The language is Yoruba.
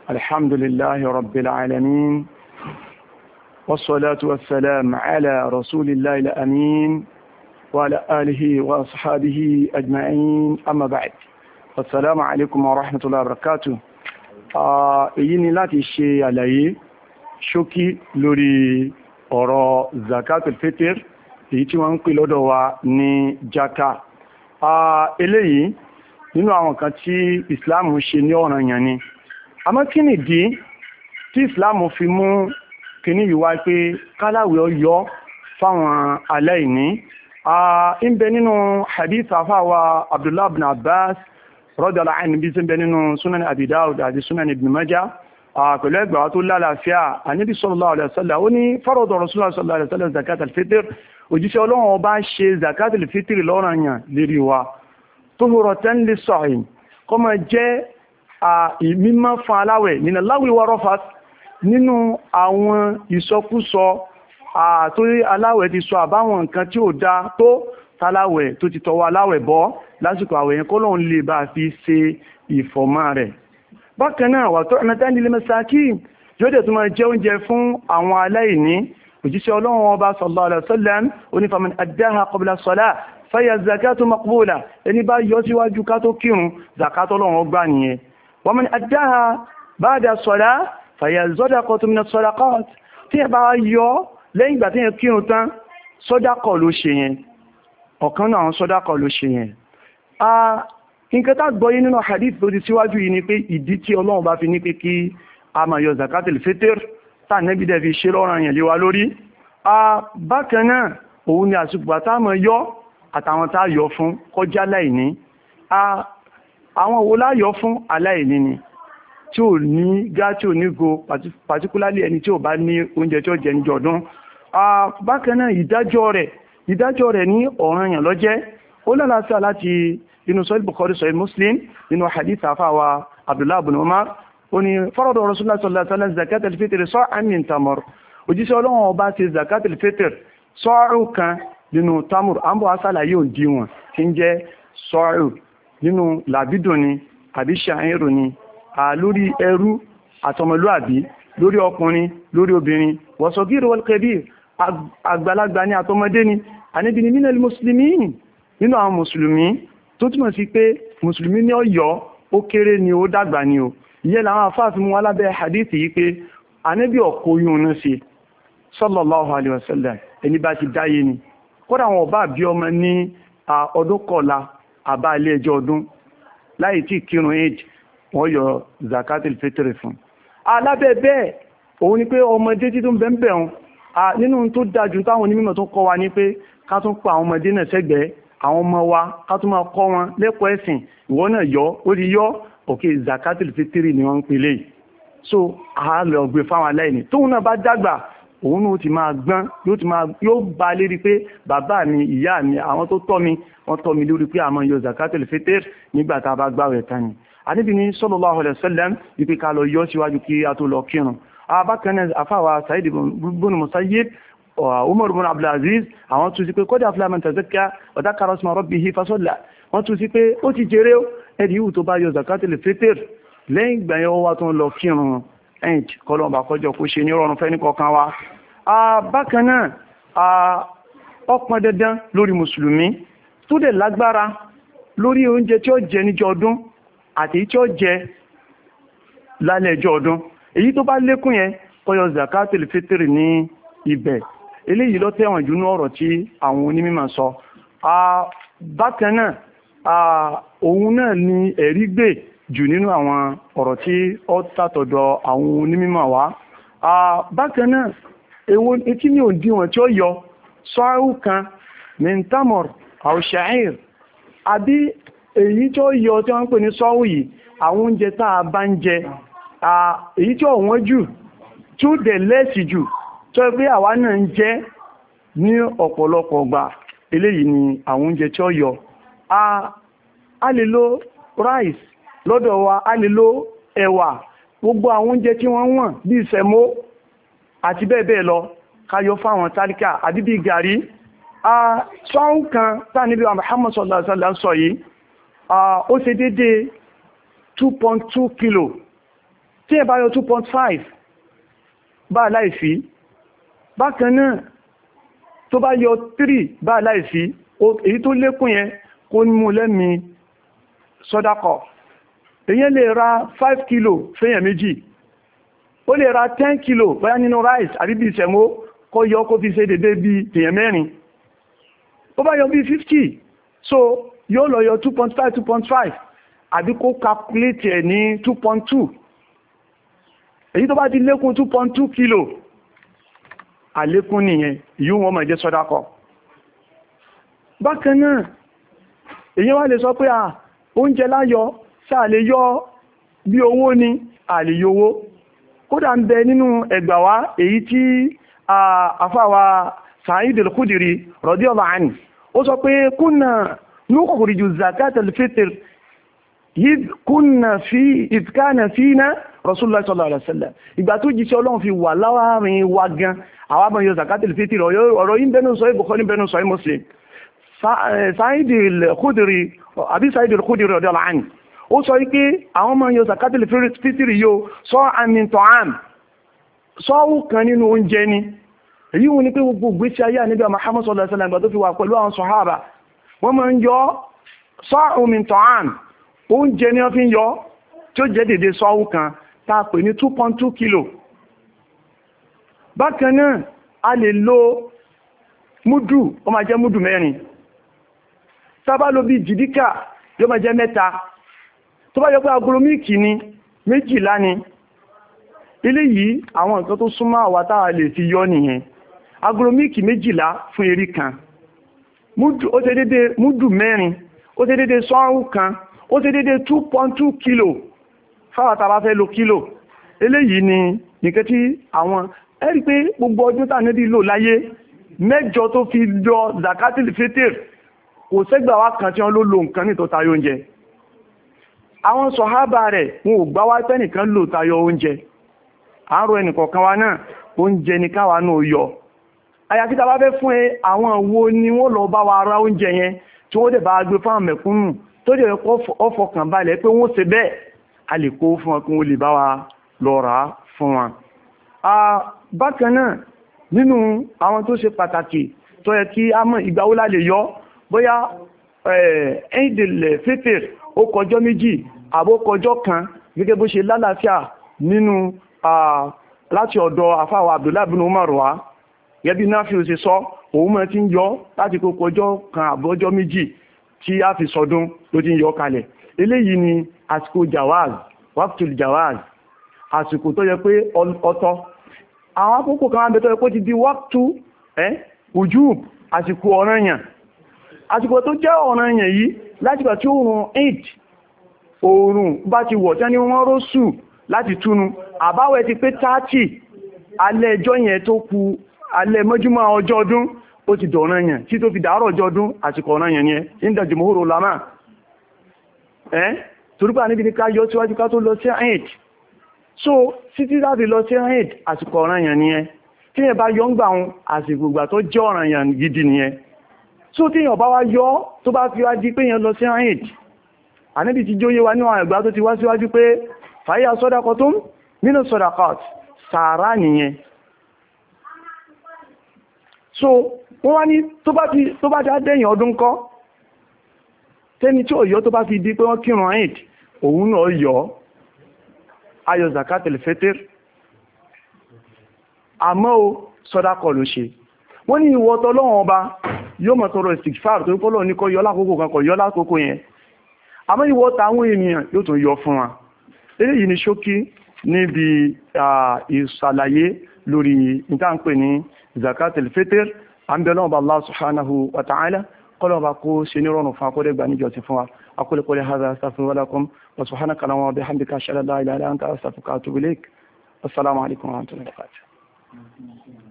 الحمد لله رب العالمين والصلاة والسلام على رسول الله الأمين وعلى آله وأصحابه أجمعين أما بعد السلام عليكم ورحمة الله وبركاته èyí ni láti ṣe àlàyé ṣókí lórí ọ̀rọ̀ zakatul fitr èyí tí wọ́n ń pè lọ́dọ̀ wa ní jaka eléyìí nínú àwọn kan tí Islam ṣe ní ọ̀ranyàn ni àmọ́ kí nìdí tí Islam fi mú kíní yìí wá pé káláwé ọyọ́ fáwọn aláìní ń bẹ nínú hadith àfáwà Abdullah ibn Abbas radiyallahu anhu bí ń bẹ nínú Sunan Abi Dawud àti Sunan Ibn Majah pẹ̀lú ẹgbàá tó lálàáfíà Ànábì sallallahu alaihi wasallam ó ní farada Rasulullah sallallahu alaihi wasallam zakat al-fitr òjíṣẹ́ Ọlọ́run ọba ṣe zakat al-fitr lọ́ranyàn lérí wa tuhuratan lis-sa'im kó máa jẹ́ mímọ́ fún aláwẹ̀ nínú láwí wa rafat nínú àwọn ìsọkúsọ àtórí aláwẹ̀ ti sọ àbáwọn nǹkan tí ó dá tó taláwẹ̀ tó ti tọwọ́ aláwẹ̀ bọ́ lásìkò àwẹ̀ yẹn kọ́lọ́n lè bá fi ṣe ìfọ̀mọ́ rẹ̀. Bákan náà wà tó ẹ̀mẹ́ta nílé mẹ́sàkí yóò dẹ̀ tó máa jẹ oúnjẹ fún àwọn aláìní. Òjíṣẹ́ Ọlọ́run ọba sallallahu alaihi wasallam ó ní faman addaha qabla salat faya zakatu maqbula ẹni bá yọ síwájú ká tó kírun zakatu Ọlọ́run gbà nìyẹn. ومن أداها بعد الصلاة فهي صدقة من الصدقات tí ẹ bá yọ lẹ́yìn ìgbà tí ẹ kírun tán sọ́dákọ̀ ló ṣe yẹn ọ̀kan náà sọ́dákọ̀ ló ṣe yẹn nǹkan tá gbọ́yé nínú hadith tó ti síwájú yìí ni pé ìdí tí Ọlọ́run bá fi ní pé kí a máa yọ zakatul fitr tá nẹ́bí dẹ̀ fi ṣe lọ́ranyàn lé wa lórí bákan náà òun ni àsìkò àtàmọ̀ yọ àtàwọn tá yọ fún kọjá láìní àwọn wo láyọ̀ fún aláìní ni tí ò ní gá tí ò ní go particularly ẹni tí ò bá ní oúnjẹ tí ó jẹ níjọ ọdún bákan náà ìdájọ́ rẹ̀ ní ọ̀ranyàn ló jẹ́ ó lálàáfíà láti inú Sahih Bukhari Sahih Muslim nínú hadith àfáwà Abdullah ibn Umar ó ní farada Rasulullah sallallahu alaihi wasallam zakat al-fitr sa'an min tamr òjíṣẹ́ Ọlọ́run ọba ṣe zakat al-fitr sa'u kan nínú tamur àmbọ̀ asálàyé òdiwọ̀n tí ń jẹ́ sa'u nínú làbídùn ni àbí ṣàìrò ni lórí ẹrú àtọmọlúàbí lórí ọkùnrin lórí obìnrin wọ̀sọ̀gírò wal-kabir àgbàlagbà ní àtọmọdé ni àníbi ni minal muslimin nínú àwọn mùsùlùmí tó túnmọ̀ sí pé mùsùlùmí ní ọ̀yọ́ ó kéré ni ó dàgbà ni ó ìyẹn làwọn afáàfin mú wá lábẹ́ hadithi yìí pé àníbi ọkọ̀ yóò ní sí sallallahu alaihi wasallam ẹni bá ti dáyé ni kódà wọn bá bí ọmọ ní ọdún kọlá àbá ilé ẹjọ́ ọdún láì tí kírun eid wọ́n yọ zakatul fitr fún alábẹ́ bẹ́ẹ̀ òun ni pé ọmọdé tí tó ń bẹ̀m̀bẹ̀ wọn nínú tó dájú táwọn onímọ̀ tó kọ́ wa ní pé ká tún pa àwọn ọmọdé náà sẹ́gbẹ̀ẹ́ àwọn ọmọ wa ká tún máa kọ́ wọn lẹ́kọ̀ọ́ ẹ̀sìn ìwọ náà yọ ó di yọ òkè zakatul fitr ni wọ́n ń pè léyìí so a lọ gbé fáwọn aláìní tóun náà bá dàgbà òun náà ti máa gbọ́n yóò bá lérí pé bàbá mi ìyá mi àwọn tó tọ́ mi wọ́n tọ́ mi lórí pé àmọ́ yọ zakatul fitr nígbà tá a bá gbààwẹ̀ tán ni Ànábì ní sallallahu alaihi wasallam wípé ká lọ yọ síwájú kí a tó lọ kírun abákan náà àfáwà Sa'id ibn Musayyib Umar ibn Abdul Aziz àwọn tún sí pé qad aflaha man tazakka wa dhakara isma rabbihi fasalla wọ́n tún sí pé ó ti jèrè ẹ̀dì ìwù tó bá yọ zakatul fitr lẹ́yìn ìgbà yẹn wá tó ń lọ kírun ẹ̀ǹt kọlọ̀mbà kọjọ kó ṣe ní rọrùn fẹ́ ní kọ̀ọ̀kan wa bákan náà ó pọn dandan lórí mùsùlùmí tó dẹ̀ lágbára lórí oúnjẹ tí ó jẹ níjọ́ ọdún àti tí ó jẹ lálẹ́ ọjọ́ ọdún èyí tó bá lékún yẹn kó yọ zakatul fitr ní ibẹ̀ eléyìí ló tẹ̀wọ̀n jù ní ọ̀rọ̀ tí àwọn onímọ̀ sọ bákan náà òun náà ni ẹ̀rí gbè jù nínú àwọn ọ̀rọ̀ tí ó tàtọ̀dọ̀ àwọn onímọ̀ wá bákan náà èwo etí ní òdiwọ̀n tí ó yọ sọ́ọ̀rù kan mintamor al-sha'ir àbí èyí tí ó yọ tí wọ́n ń pè ní sọ́ọ̀rù yìí àwọn oúnjẹ tá a bá ń jẹ èyí tí ó wọ́n jù tí ó dẹ̀ lẹ́sì jù tó pé àwa náà ń jẹ ní ọ̀pọ̀lọpọ̀ gbà eléyìí ni àwọn oúnjẹ tí ó yọ a lè lo rice lọ́dọ̀ wa a lè lo ẹ̀wà gbogbo àwọn oúnjẹ tí wọ́n wọ̀n bí ìsẹ̀mó àti bẹ́ẹ̀ bẹ́ẹ̀ lọ káyọ fáwọn tálíkà àbí bí gàrí sọ́hún kan táà níbi Muhammad sallallahu alaihi wasallam sọ yìí ó ṣe dédé 2.2 kilo tí ẹ bá yọ 2.5 bá láìfí bákan náà tó bá yọ 3 bá láìfí èyí tó lékún yẹn kó mú lẹ́mí sọ́dákọ̀. èyàn lè ra 5 kilo fẹ́yàn méjì, ó lè ra 10 kilo bóyá nínú rice àbí bí ìṣẹ̀mó kó yọ kó fi ṣe dédé bí èyàn mẹ́rin. ó bá yọ bí 50 so yóò lọ yọ 2.5 àbí kó calculate ẹ̀ ní 2.2. èyí tó bá ti lékún 2.2 kilo àlékún nìyẹn yíò wọ́n máa jẹ́ sọ́dákọ̀. bákan náà èyàn wá lè sọ pé oúnjẹ láyọ sáà lè yọ bí owó ní àlèyọ owó. kódà ń bẹ nínú ẹgbà wá èyí tí àfáwà Sa'id al-Khudri radiyallahu anhu ó sọ pé kunna nukhriju zakat al-fitr idh kana fina Rasulullah sallallahu alaihi wasallam. ìgbà tó jíṣẹ́ Ọlọ́run fi wà láwárin wa gan àwọn àmọ́ yọ zakat al-fitr ọ̀rọ̀ yìí bẹnu sọ Bukhari bẹnu sọ Muslim. Sa'id al-Khudri radiyallahu anhu ó sọ wípé àwọn ọmọ yọ zakat al-fitr yóò sọ min ta'am sọ́wọ́ kan nínú oúnjẹ ni. èyí wọn ni pé gbogbo ìgbésí ayé Ànábì Muhammad sallallahu alaihi wasallam tó fi wà pẹ̀lú àwọn sàhábà wọ́n máa ń yọ sa'u min ta'am oúnjẹ ni wọ́n fi ń yọ tí ó jẹ́ dédé sọ́wọ́ kan tá a pè ní 2.2 kilo. bákan náà a lè lo múdù, ó máa jẹ́ múdù mẹ́rin. sábà lo bí jìdíkà yóò máa jẹ́ mẹ́ta. tó bá yọ pé agolo míìkì ni 12 ni. ilé yìí àwọn nǹkan tó súnmọ́ àwa táwa lè fi yọ nìyẹn. agolo míìkì 12 fún erí kan. múdù ó ṣe dédé múdù mẹ́rin, ó ṣe dédé sọ́rùn kan, ó ṣe dédé 2.2 kilo fáwọn tàbá fẹ́ lo kílò. eléyìí ni nìkan tí àwọn ẹ̀rí pé gbogbo ọdún tà níbi lò láyé 8 tó fi yọ zakatil fitr kò sẹ́gbà wá kan tí wọ́n ló lo nǹkan ní tó tayọ oúnjẹ. àwọn sọ̀hábà rẹ̀ wọn ò gbá wá tẹ́nìkan lò tayọ oúnjẹ. àárọ̀ ẹnìkọ̀ọ̀kan wa náà oúnjẹ ní káwa náà yọ. àyàfi tá bá fẹ́ fún àwọn wo ni wọ́n lọ bá wa ra oúnjẹ yẹn tí wọ́n dẹ̀ bá gbé fáwọn mẹ̀kúnnù tó dẹ̀ ọfọkàn balẹ̀ pé wọ́n ṣe bẹ́ẹ̀ a lè kó fún wọn kí wọ́n lè bá wa lọ rà fún wọn. bákan náà nínú àwọn tó ṣe pàtàkì tó yẹ kí a mọ̀ ìgbà wo la lè yọ bóyá Eidul Fitr ó kọjọ́ méjì àbó kọjọ́ kan gẹ́gẹ́ bó ṣe lálàáfíà nínú láti ọ̀dọ̀ àfáwà Abdullahi bin Umar wá gẹ́bí náà fi ṣe sọ òun mọ́ ti ń yọ láti kó kọjọ́ kan àbọ́jọ́ méjì tí a fi sọdún ló ti ń yọ kalẹ̀. eléyìí ni àsìkò jawaz waqtul jawaz, àsìkò tó yẹ pé ọ̀tọ̀. àwọn àkókò kan bẹ tó yẹ pé ti di waqtu ujub, àsìkò ọ̀ranyàn. àsìkò tó jẹ́ ọ̀ranyàn yìí láti gbà tí oòrùn bá ti wọ̀ tán ni wọ́n rósù láti túnu àbáwẹ̀ ti pé 30 alẹ́ ẹjọ́ yẹn tó kù alẹ́ mọ́júmọ́ ọjọ́ ọdún ó ti dọ̀ranyàn tí tó fi dàárọ̀ ọjọ́ ọdún àsìkò ọ̀ranyàn yẹn inda jumhur ulama. torípà níbi ní ká yọ síwájú ká tó lọ sí Eid. so títí láti lọ sí Eid àsìkò ọ̀ranyàn nìyẹn. tí yẹn bá yọ ń gbà wọn àsìkò ìgbà tó jẹ́ ọ̀ranyàn gidi nìyẹn. so tí yẹn bá wá yọ tó bá fi wá di pé yẹn lọ sí Eid, àníbi ti jóyé wa níwọ̀n ìgbà tó ti wá síwájú pé fàyà sadaqatun nínú sadaqat sàárà nìyẹn. so wọ́n wá ní tó bá ti dẹ́yìn ọdún kọ́ tẹ́ni tí ó yọ tó bá fi di pé wọ́n kírun Eid òun náà yọ ayọ̀ zakatul fitr àmọ́ o sọ́dákọ̀ ló ṣe. wọ́n ní ìwọ tọ́lọ́wọ́n ọba yóò mọ̀ tọrọ istighfar tó kọ́lọ̀ ní kọ́ yọ lákòókò kan kọ̀ yọ lákòókò yẹn, àmọ́ ìwọ tàwọn ènìyàn yóò tún yọ fún wa. eléyìí ni ṣókí níbi ìṣàlàyé lórí ìtànpè ní zakatul fitr. àmbẹ̀lọ́wọ́n ọba Allah subhanahu wa ta'ala قولوا باكو سينيرون فاقول باني جوتي فوا اقول قولي هذا استغفر لكم وسبحانك اللهم وبحمدك اشهد ان لا اله الا انت استغفرك واتوب اليك. السلام عليكم ورحمه الله وبركاته.